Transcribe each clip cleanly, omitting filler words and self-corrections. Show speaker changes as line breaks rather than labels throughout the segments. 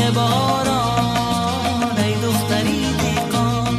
باران ای دختری دیقان.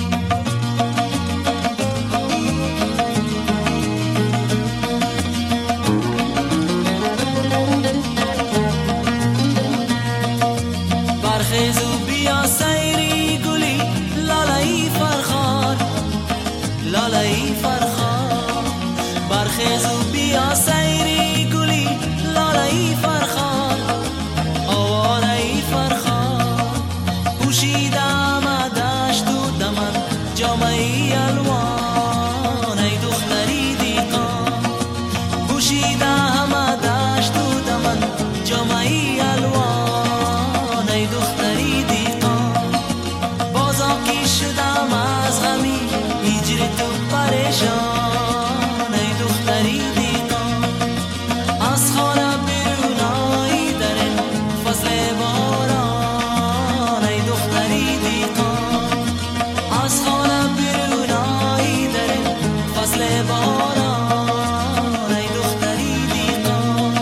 برخیز و بیا سیری گلی لالایی فرخار، لالایی فرخار. برخیز و بیا سیری گلی لالایی فرخار، آواره فرخار. پوشیدم دشت و دمن جامعه الوان ای دختری دیقان. پوشیدم دشت و دمن جامعه الوان ای دختری دیقان. بازاکی شدم از غمی هجر تو پریشان ای دختری دیقان. از خانه بیرون آیی در فصل باران ای دختری دیقان. از خانه بیرون آیی در فصل باران ای دختری دیقان.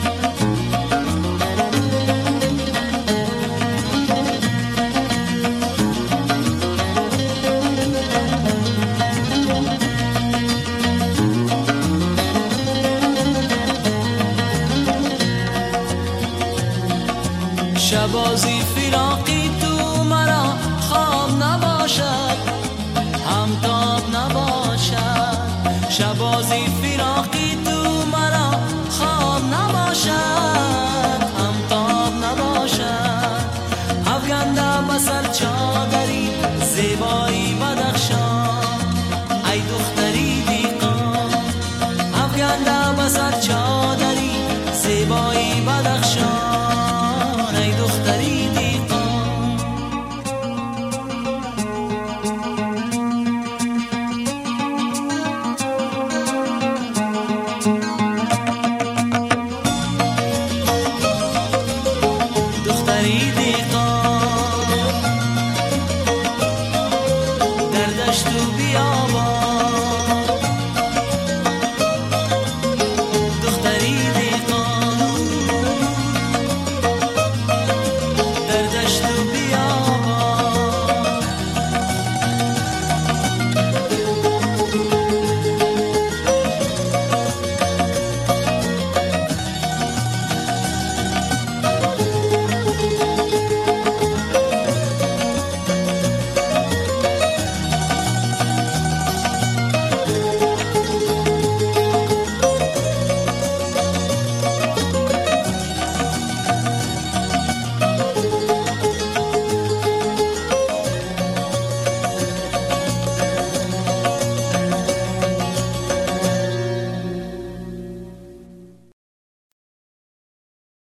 شبازی فراقی تو مرا خواب نباشد، همتاب نباشد. شبازی فراقی تو مرا خواب نباشد، همتاب نباشد. افگنده بسر چادری زیبایی بدخشان ای دختری دیقان. افگنده بسر چادری زیبایی بدخشان ای دختری دیقان. دختری دیقان.